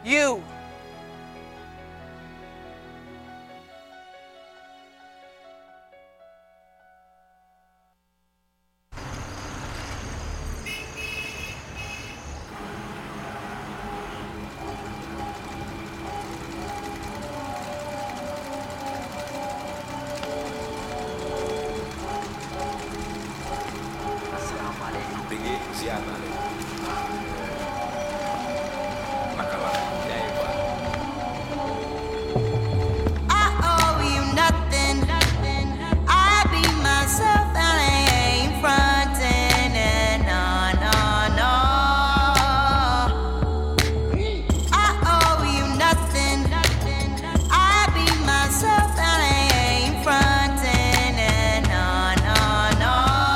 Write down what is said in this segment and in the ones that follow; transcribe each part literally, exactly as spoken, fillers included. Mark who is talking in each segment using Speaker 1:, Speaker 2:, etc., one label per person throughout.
Speaker 1: You.
Speaker 2: Tinggi siapa nih? Makalah ya Pak.
Speaker 3: I owe you nothing. I be myself and I ain't frontin'. And no, no, no. I owe you nothing. I be myself and I ain't frontin'. And no, no, no.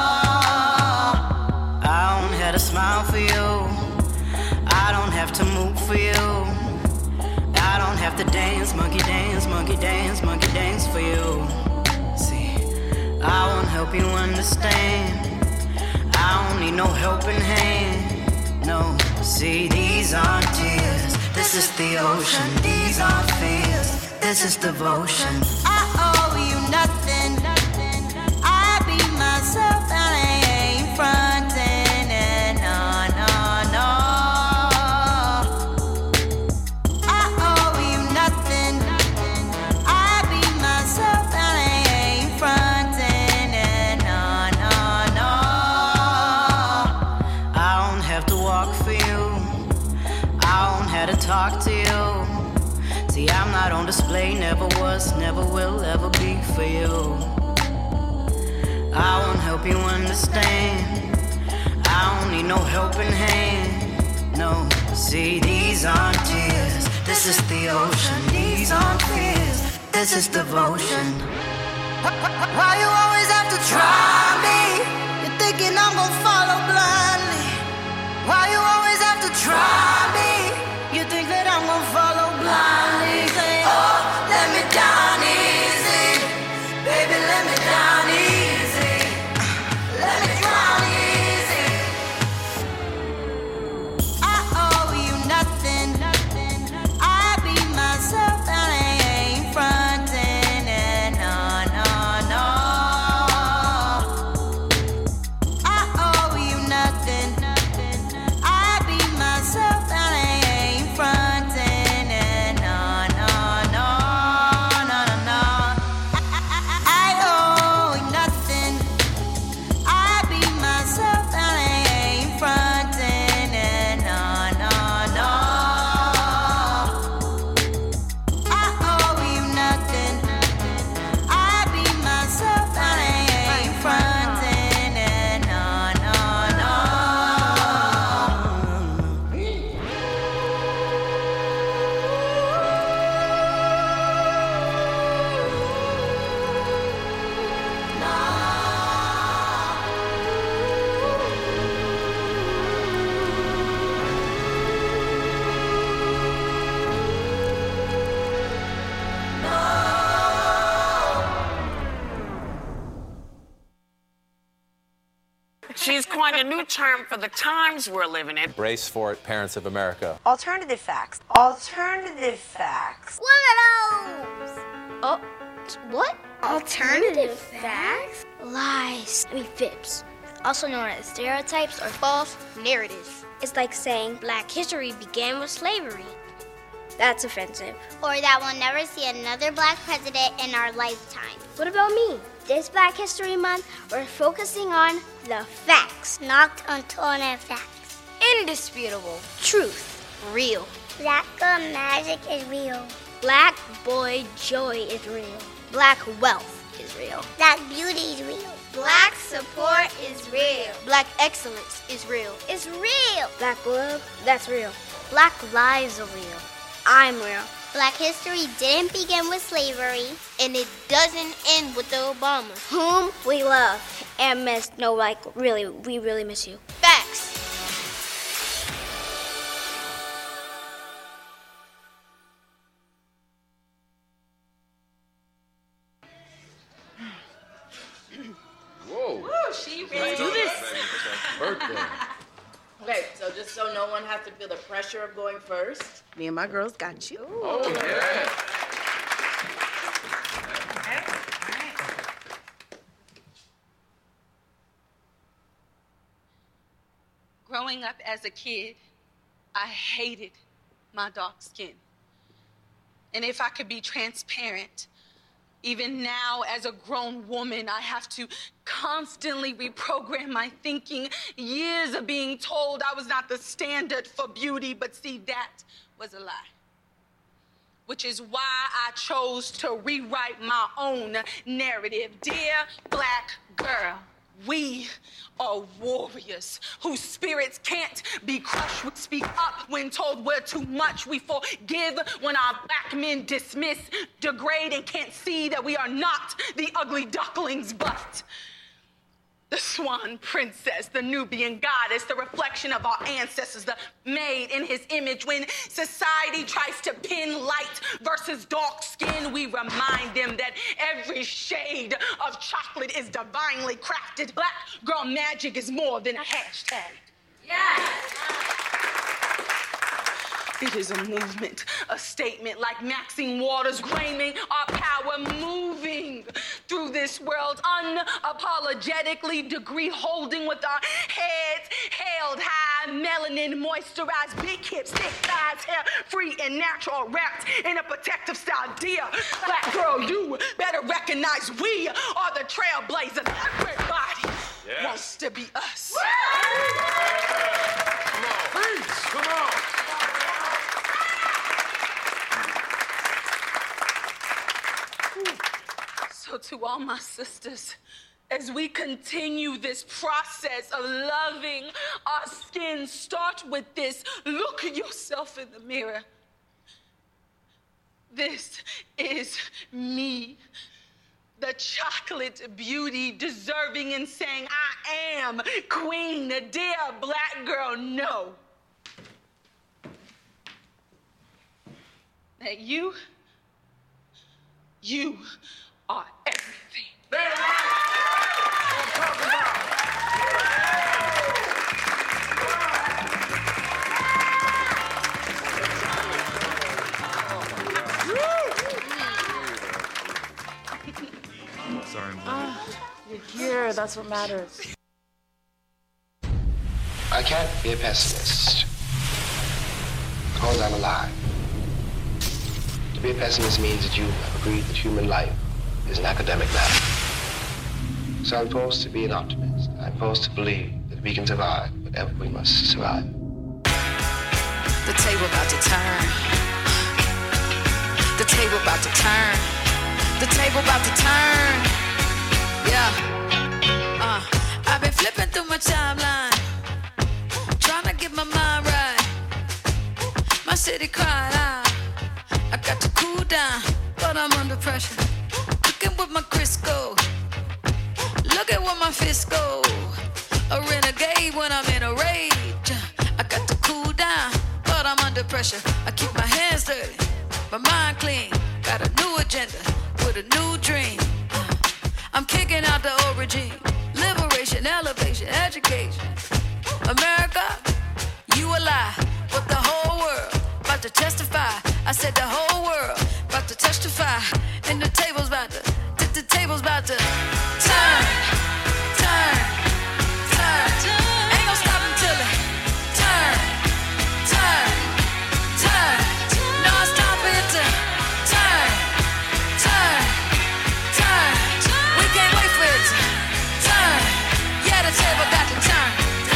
Speaker 3: I don't have to smile for you. I don't have to move for you. I don't have to dance, monkey dance, monkey dance, monkey dance for you. See, I won't help you understand. I don't need no helping hand. No, see, these aren't tears. This is the ocean. These aren't fears. This is devotion. I owe you nothing. I be myself and I ain't frontin'. And no, no, no. I owe you nothing. I be myself and I ain't frontin'. And no, no, no. I don't have to walk for you. I don't have to talk to you. See, I'm not on display, never was, never will ever be for you. I won't help you understand. I don't need no helping hand. No, see, these aren't tears. This is the ocean. These aren't fears. This is devotion. Why you always have to try me? You're thinking I'm gonna follow blindly. Why you always have to try me? You think that I'm gonna follow blindly. Say, oh, let me down easy. Baby, let me down easy. Let me drown easy. I owe you nothing. I be myself and I ain't frontin'. And no, no, no. I owe you nothing. I be myself and I ain't frontin'. And no, no, no, no, no, no. I, I, I owe you nothing. I be myself and I ain't frontin'. And no, no, no. I owe you nothing. I be myself and I ain't frontin'. And no, no, no.
Speaker 4: She's coined a new term for the times we're living in.
Speaker 2: Brace for it, parents of America.
Speaker 5: Alternative facts. Alternative facts.
Speaker 6: What are those? Oh, what? Alternative facts? Lies. I mean, fibs. Also known as stereotypes or false narratives. It's like saying Black history began with slavery. That's offensive. Or that we'll never see another Black president in our lifetime. What about me? This Black History Month, we're focusing on the facts. Not alternative facts. Indisputable. Truth. Real. Black girl magic is real. Black boy joy is real. Black wealth is real. Black beauty is real. Black support is real. Black excellence is real. It's real. Black love, that's real. Black lives are real. I'm real. Black history didn't begin with slavery, and it doesn't end with the Obamas, whom we love and miss. No, like, really, we really miss you. Facts.
Speaker 2: Whoa.
Speaker 7: Woo, she ready to do this.
Speaker 2: Birthday.
Speaker 7: Okay, so just so no one has to feel the pressure of going first,
Speaker 1: Me and my girls got you.
Speaker 2: Oh, yeah.
Speaker 7: Growing up as a kid, I hated my dark skin. And if I could be transparent, even now as a grown woman, I have to constantly reprogram my thinking. Years of being told I was not the standard for beauty, but see, that was a lie. Which is why I chose to rewrite my own narrative. Dear black girl, we are warriors whose spirits can't be crushed. We speak up when told we're too much. We forgive when our black men dismiss, degrade, and can't see that we are not the ugly ducklings, but the swan princess, the Nubian goddess, the reflection of our ancestors, the made in his image. When society tries to pin light versus dark skin, we remind them that every shade of chocolate is divinely crafted. Black girl magic is more than a hashtag. Yes! It is a movement, a statement like Maxine Waters claiming our power, moving through this world unapologetically, degree holding with our heads held high, melanin moisturized, big hips, thick thighs, hair free and natural, wrapped in a protective style. Dear black girl, you better recognize we are the trailblazers. Everybody yes. wants to be us.
Speaker 2: Come on, please, come on.
Speaker 7: So to all my sisters, as we continue this process of loving our skin, start with this. Look at yourself in the mirror. This is me, the chocolate beauty, deserving and saying, I am queen, the dear black girl. Know that you, you are everything.
Speaker 2: That's what I'm talking about.
Speaker 8: Sorry,
Speaker 9: ah, you're here. That's what matters.
Speaker 10: I can't be a pessimist because I'm alive. To be a pessimist means that you have agreed that human life is an academic matter. So I'm forced to be an optimist. I'm forced to believe that we can survive whatever we must survive.
Speaker 3: The table about to turn. The table about to turn. The table about to turn. Yeah. Uh, I've been flipping through my timeline, trying to get my mind right. My city cried out. I got to cool down, but I'm under pressure. Looking with my Crisco. Look at where my fists go. A renegade when I'm in a rage. I got to cool down, but I'm under pressure. I keep my hands dirty, my mind clean. Got a new agenda with a new dream. Uh, I'm kicking out the old regime. Liberation, elevation, education. America, you a lie, but the whole world about to testify. I said the whole world about to testify. And the table's about to, the table's about to turn, turn, turn. Ain't gonna stop until it turn, turn, turn. No, it's time for it to turn, turn, turn. We can't wait for it to turn. Yeah, the table got to turn.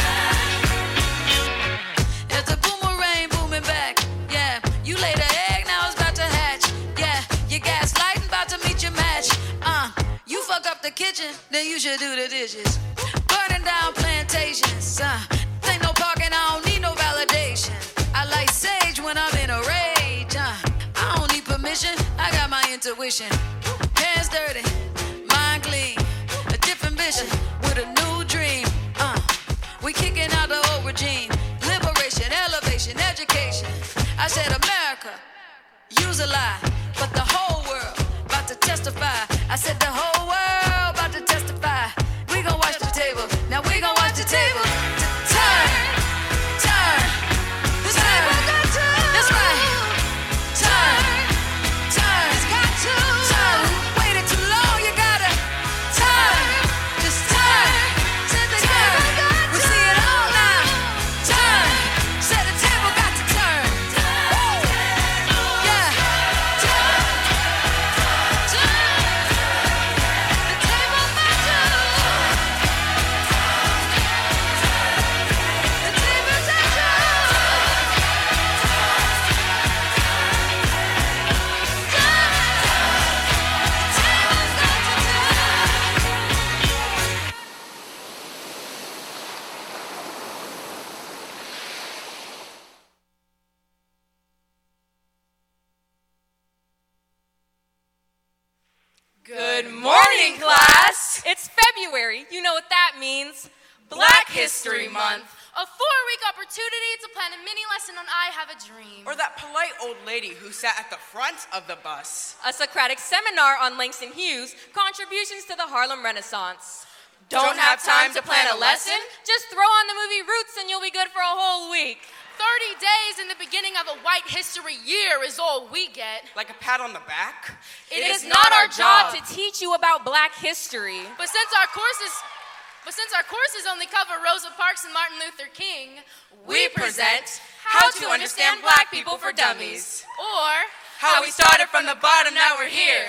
Speaker 3: It's a boomerang booming back. Yeah, you laid an egg, now it's about to hatch. Yeah, you gaslighting, about to meet your match. Uh, you fuck up the kitchen, then you should do the dishes. Burning down plantations. Uh, ain't no parking, I don't need no validation. I like sage when I'm in a rage. Uh, I don't need permission, I got my intuition. Hands dirty, mind clean. A different vision with a new dream. Uh, we kicking out the old regime. Liberation, elevation, education. I said America, you's a lie, but the whole world about to testify. I said the whole world about to testify. We gon' watch the table, now we gon' watch the table. Turn, turn, turn. That's right.
Speaker 1: Good morning, class. It's February. You know what that means. Black History Month.
Speaker 8: A four-week opportunity to plan a mini lesson on I Have a Dream.
Speaker 11: Or that polite old lady who sat at the front of the bus.
Speaker 1: A Socratic seminar on Langston Hughes' contributions to the Harlem Renaissance.
Speaker 11: Don't, Don't have time to plan a lesson?
Speaker 1: Just throw on the movie Roots and you'll be good for a whole week.
Speaker 8: thirty days in the beginning of a white history year is all we get.
Speaker 11: Like a pat on the back?
Speaker 1: It, it is, is not our job to teach you about black history.
Speaker 8: But since our courses... But since our courses only cover Rosa Parks and Martin Luther King,
Speaker 1: we present How to Understand Black People for Dummies.
Speaker 8: Or
Speaker 1: How We Started from the Bottom, Now We're Here.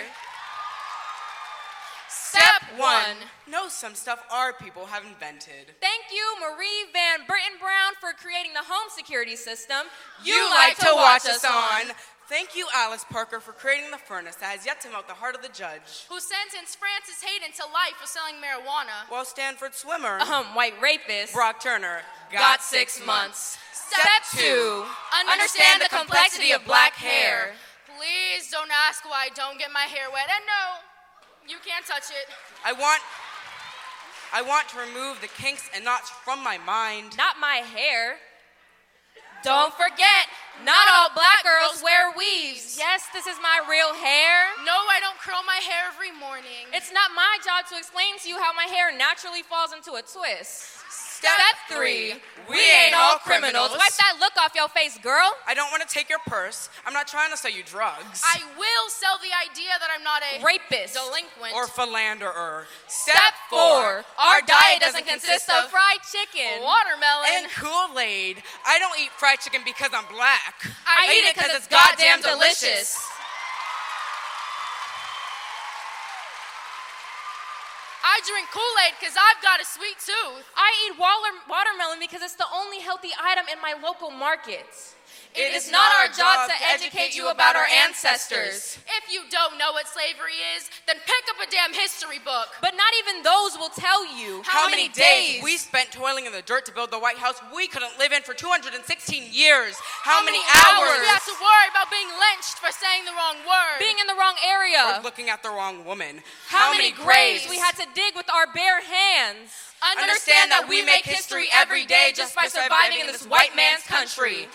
Speaker 1: Step one.
Speaker 11: Know some stuff our people have invented.
Speaker 1: Thank you, Marie Van Britton Brown, for creating the home security system
Speaker 11: you, you like to watch us on. Thank you, Alice Parker, for creating the furnace that has yet to melt the heart of the judge.
Speaker 8: Who sentenced Francis Hayden to life for selling marijuana.
Speaker 11: While Stanford swimmer,
Speaker 1: um, white rapist,
Speaker 11: Brock Turner,
Speaker 1: got, got six months. Step, Step two, understand the complexity of black hair.
Speaker 8: Please don't ask why I don't get my hair wet. And no, you can't touch it.
Speaker 11: I want, I want to remove the kinks and knots from my mind.
Speaker 1: Not my hair. Don't forget, not all black girls wear weaves. Yes, this is my real hair.
Speaker 8: No, I don't curl my hair every morning.
Speaker 1: It's not my job to explain to you how my hair naturally falls into a twist.
Speaker 11: Step, Step three, we ain't all criminals.
Speaker 1: Wipe that look off your face, girl.
Speaker 11: I don't want to take your purse. I'm not trying to sell you drugs.
Speaker 8: I will sell the idea that I'm not a
Speaker 1: rapist,
Speaker 8: delinquent,
Speaker 11: or philanderer.
Speaker 1: Step, Step four, our diet doesn't consist of fried chicken,
Speaker 8: watermelon,
Speaker 11: and Kool-Aid. I don't eat fried chicken because I'm black.
Speaker 1: I, I eat it because it's goddamn delicious.
Speaker 8: I drink Kool-Aid because I've got a sweet tooth.
Speaker 1: I eat water- watermelon because it's the only healthy item in my local market.
Speaker 8: It, it is not our job to educate you about our ancestors. If you don't know what slavery is, then pick up a damn history book.
Speaker 1: But not even those will tell you
Speaker 11: how, how many days we spent toiling in the dirt to build the White House we couldn't live in for two hundred sixteen years. How, how many, many hours
Speaker 8: we have to worry about being lynched for saying the wrong word,
Speaker 1: being in the wrong area,
Speaker 11: or looking at the wrong woman.
Speaker 1: How, how many graves we had to dig with our bare hands.
Speaker 8: Understand that we make history every day just by surviving in this white man's country.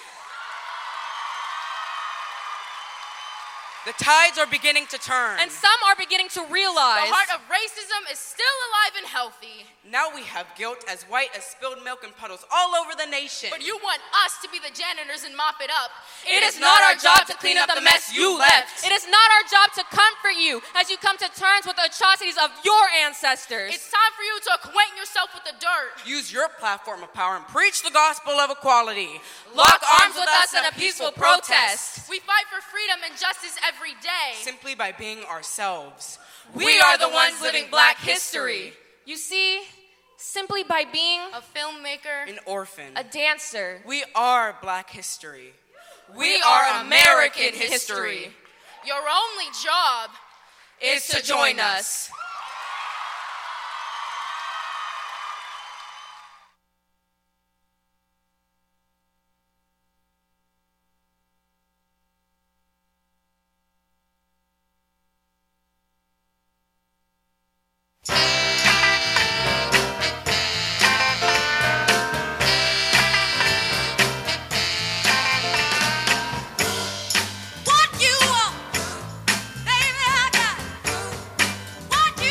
Speaker 11: The tides are beginning to turn.
Speaker 1: And some are beginning to realize
Speaker 8: the heart of racism is still alive and healthy.
Speaker 11: Now we have guilt as white as spilled milk and puddles all over the nation.
Speaker 8: But you want us to be the janitors and mop it up.
Speaker 1: It, it is not our job to clean up the mess you left. It is not our job to comfort you as you come to terms with the atrocities of your ancestors.
Speaker 8: It's time for you to acquaint yourself with the dirt.
Speaker 11: Use your platform of power and preach the gospel of equality.
Speaker 1: Lock arms with us in a peaceful protest.
Speaker 8: We fight for freedom and justice every day.
Speaker 11: Simply by being ourselves.
Speaker 1: We, we are the ones living black history. You see, simply by being
Speaker 8: a filmmaker,
Speaker 11: an orphan,
Speaker 1: a dancer,
Speaker 11: we are black history.
Speaker 1: We, we are American history.
Speaker 8: Your only job
Speaker 1: is to join us.
Speaker 12: What you want, baby, I got. What you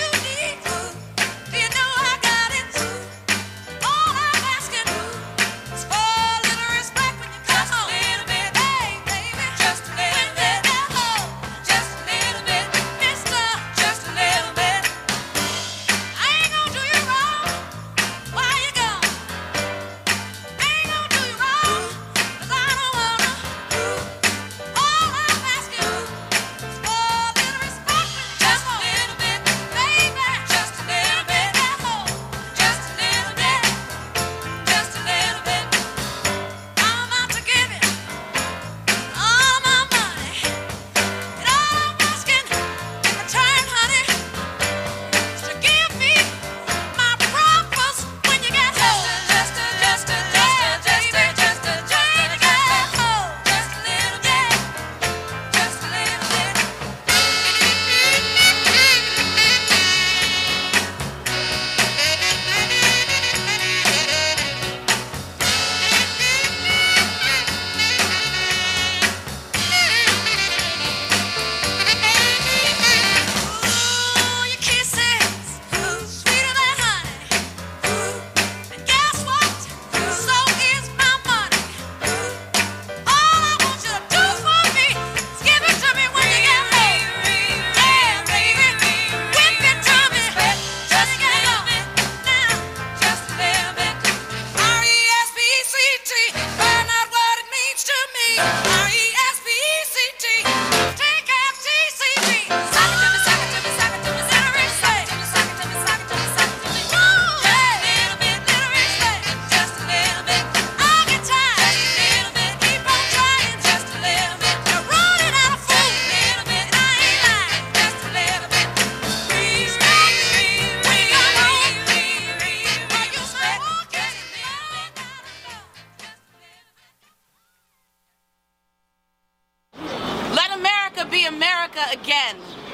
Speaker 12: be America again.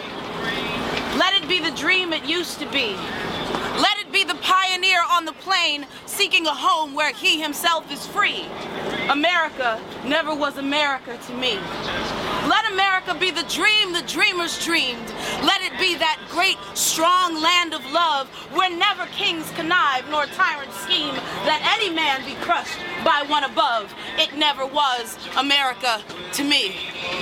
Speaker 12: Let it be the dream it used to be. Let it be the pioneer on the plain seeking a home where he himself is free. America never was America to me. Let America be the dream the dreamers dreamed. Let it be that great, strong land of love where never kings connive nor tyrants scheme, that any man be crushed by one above. It never was America to me.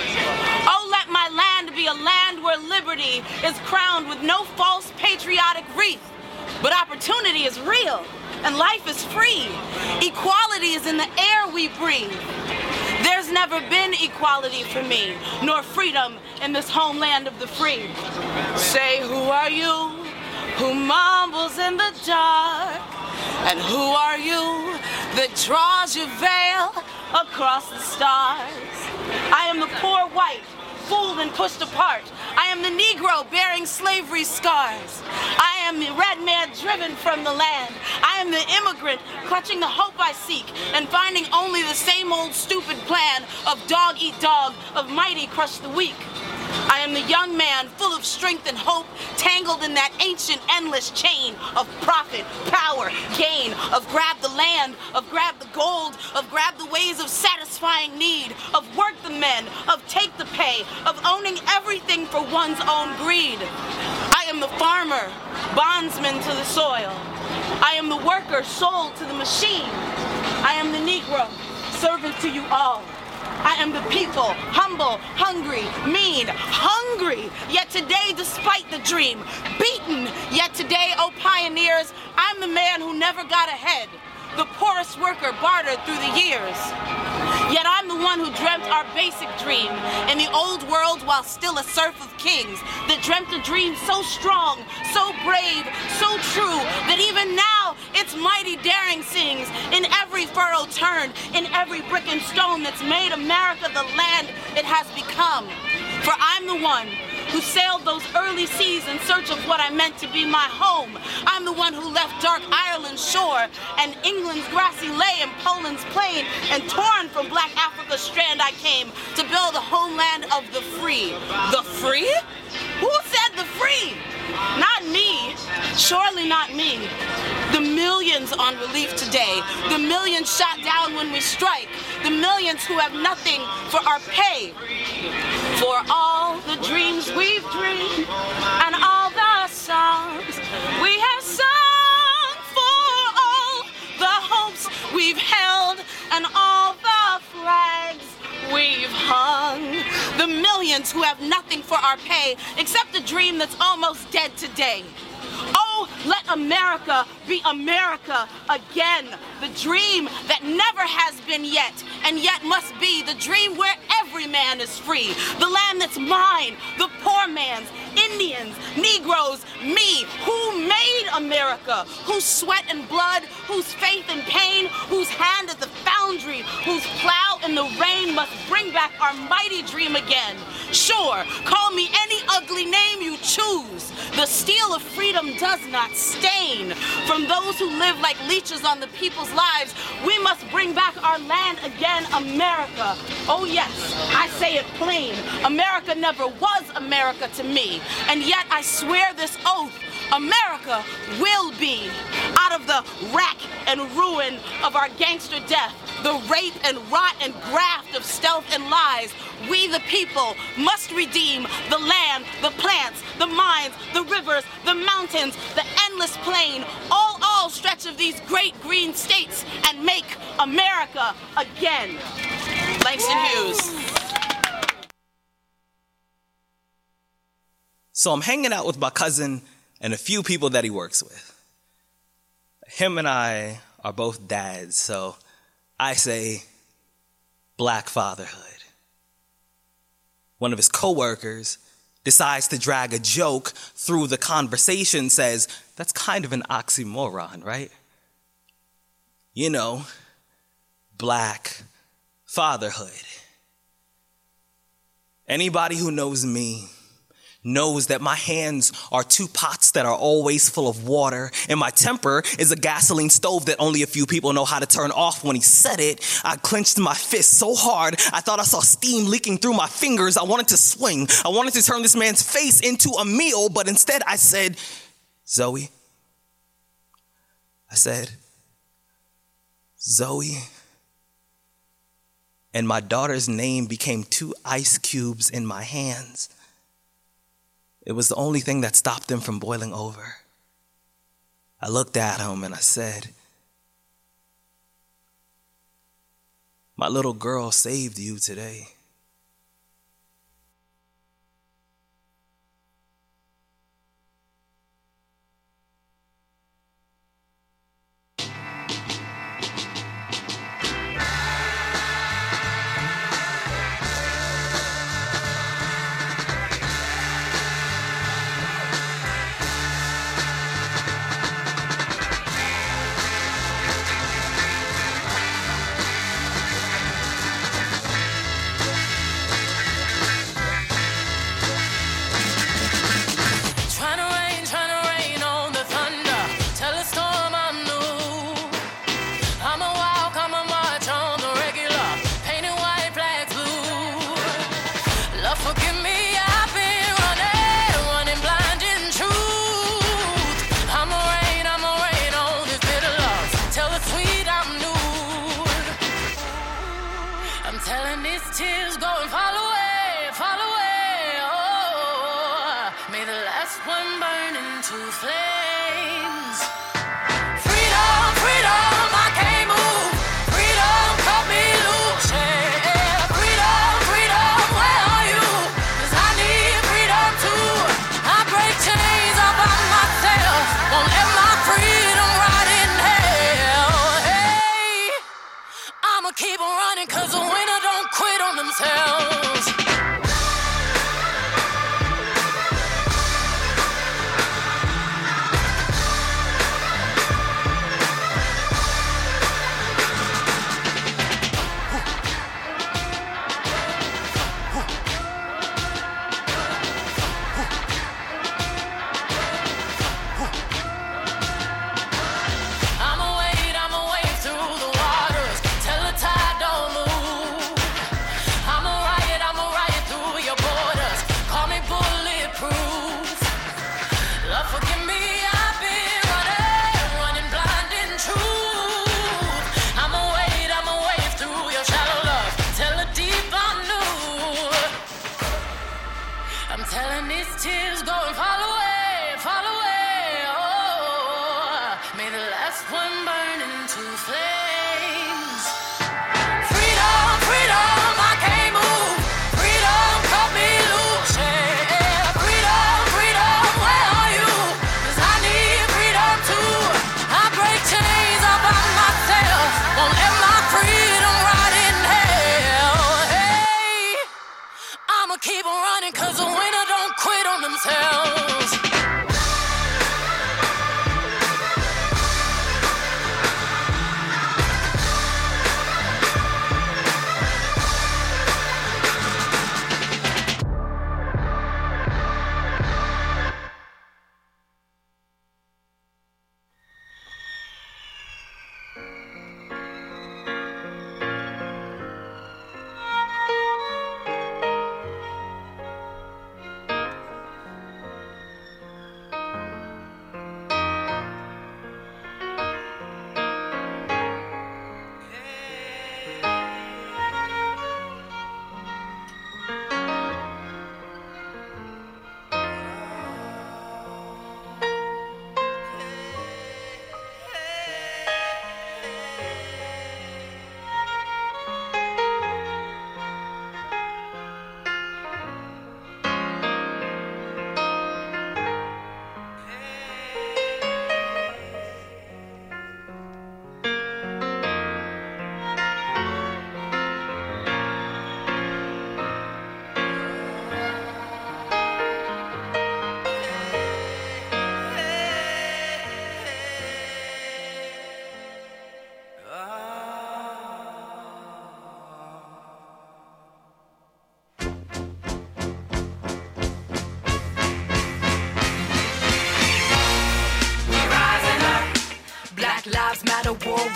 Speaker 12: Oh, let my land be a land where liberty is crowned with no false patriotic wreath, but opportunity is real and life is free. Equality is in the air we breathe. There's never been equality for me, nor freedom in this homeland of the free. Say, who are you who mumbles in the dark? And who are you that draws your veil across the stars? I am the poor white, fooled and pushed apart. I am the Negro bearing slavery's scars. I am the red man driven from the land. I am the immigrant clutching the hope I seek and finding only the same old stupid plan of dog eat dog, of mighty crush the weak. I am the young man full of strength and hope, tangled in that ancient endless chain of profit, power, gain, of grab the land, of grab the gold, of grab the ways of satisfying need, of work the men, of take the pay, of owning everything for one's own greed. I am the farmer, bondsman to the soil. I am the worker sold to the machine. I am the Negro, servant to you all. I am the people, humble, hungry, mean, hungry, yet today despite the dream, beaten, yet today, oh pioneers, I'm the man who never got ahead, the poorest worker bartered through the years. Yet I'm the one who dreamt our basic dream in the old world while still a serf of kings, that dreamt a dream so strong, so brave, so true, that even now its mighty daring sings in every furrow turned, in every brick and stone that's made America the land it has become. For I'm the one who sailed those early seas in search of what I meant to be my home. I'm the one who left dark Ireland's shore and England's grassy lay and Poland's plain, and torn from black Africa's strand I came to build a homeland of the free. The free? Who said the free? Not me, surely not me. The millions on relief today, the millions shot down when we strike, the millions who have nothing for our pay. For all the dreams we've dreamed and all the songs we have sung, for all the hopes we've held and all the flags we've hung. The millions who have nothing for our pay except a dream that's almost dead today. Oh, let America be America again. The dream that never has been yet, and yet must be. The dream where every man is free. The land that's mine, the poor man's, Indians, Negroes, me. Who made America? Whose sweat and blood, whose faith and pain, whose hand at the foundry, whose plow in the rain must bring back our mighty dream again. Sure, call me any ugly name you choose. The steel of freedom does not stain. From those who live like leeches on the people's lives, we must bring back our land again, America. Oh yes, I say it plain. America never was America to me. And yet I swear this oath, America will be. Out of the rack and ruin of our gangster death, the rape and rot and graft of stealth and lies, we the people must redeem the land, the plants, the mines, the rivers, the mountains, the endless plain, all, all stretch of these great green states, and make America again. Langston Hughes.
Speaker 13: So I'm hanging out with my cousin and a few people that he works with. Him and I are both dads, so I say black fatherhood. One of his coworkers decides to drag a joke through the conversation, says, that's kind of an oxymoron, right? You know, black fatherhood. Anybody who knows me knows that my hands are two pots that are always full of water, and my temper is a gasoline stove that only a few people know how to turn off. When he said it, I clenched my fist so hard, I thought I saw steam leaking through my fingers. I wanted to swing. I wanted to turn this man's face into a meal, but instead I said, Zoe. I said, Zoe. And my daughter's name became two ice cubes in my hands. It was the only thing that stopped them from boiling over. I looked at him and I said, my little girl saved you today.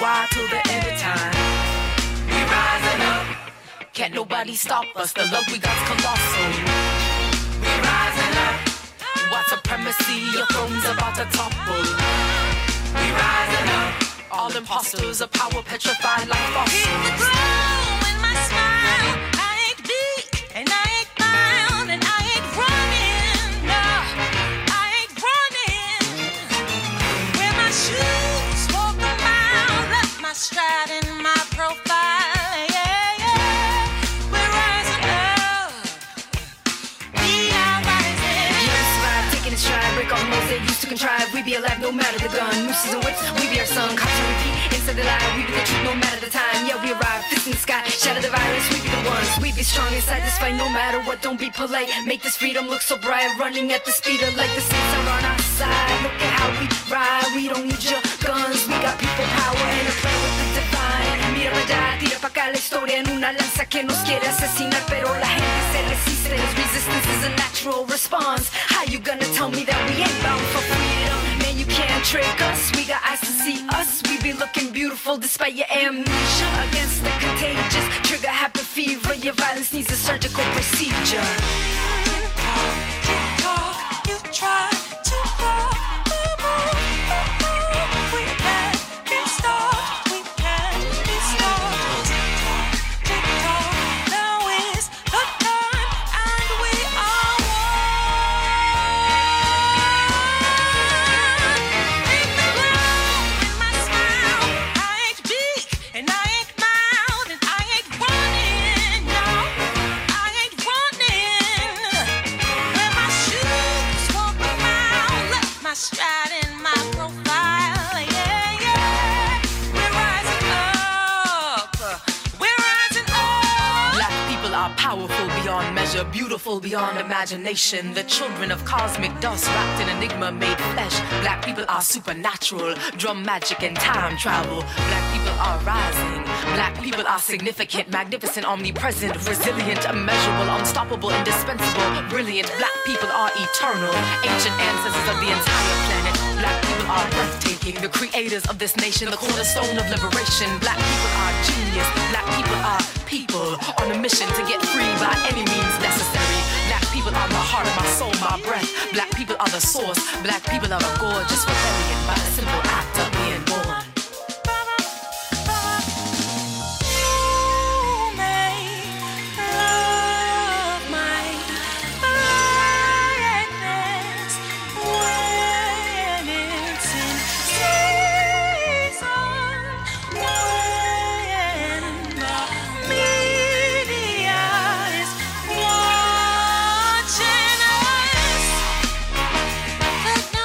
Speaker 14: why till the end of time. We rising up. Can't nobody stop us. The love we got's colossal. We rising up. White supremacy, your throne's about to topple. We rising up. All imposters of power petrified like fossils. Hit the ground with my smile. I ain't big and I ain't mild and I ain't running. No, I ain't running. Wear my shoes, walk a mile, left my stride in my profile. Yeah, yeah. We're rising up. We are rising. Yes, vibe, taking a stride, break all the modes they used to contrive. We be alive no matter the gun. Nooses and whips, we be our son. Cops and repeat, inside the lie. We be the truth no matter the time. Yeah, we arrive, fist in the sky. Shatter the virus, we be the ones. We be strong inside this fight no matter what. Don't be polite. Make this freedom look so bright. Running at the speed of light. The saints are on our side. Look at how we ride. We don't need your guns. We got people power and a plan with the divine. Mira pa' allá, tira pa' acá la historia en una lanza que nos quiere asesinar. Pero la gente se resiste. Resistance is a natural response. How you gonna tell me that we ain't bound for freedom? Man, you can't trick us. We got eyes to see us. We be looking beautiful despite your amnesia. Against the contagious trigger happy fever. Your violence needs a surgical procedure. Tick tock, you try to rock the boat. We can't be stopped. We can't be stopped. Tick tock, tick tock. Now is the time, and we are one. Hit the ground with my smile. I ain't big and I ain't mild and I ain't running. No, I ain't running. Wear my shoes, walk a mile, left my stride in my profile. Yeah, yeah. We're rising up. We're rising up. Black people are powerful beyond measure, beautiful beyond imagination. The children of cosmic dust wrapped in enigma made flesh. Black people are supernatural, drum magic and time travel. Black people are rising. Black people are significant, magnificent, omnipresent, resilient, immeasurable, unstoppable, indispensable, brilliant. Black people are eternal, ancient ancestors of the entire planet. Black people are breathtaking, the creators of this nation, the cornerstone of liberation. Black people are genius. Black people are people on a mission to get free by any means necessary. Black people are my heart, my soul, my breath. Black people are the source. Black people are a gorgeous rebellion by a simple act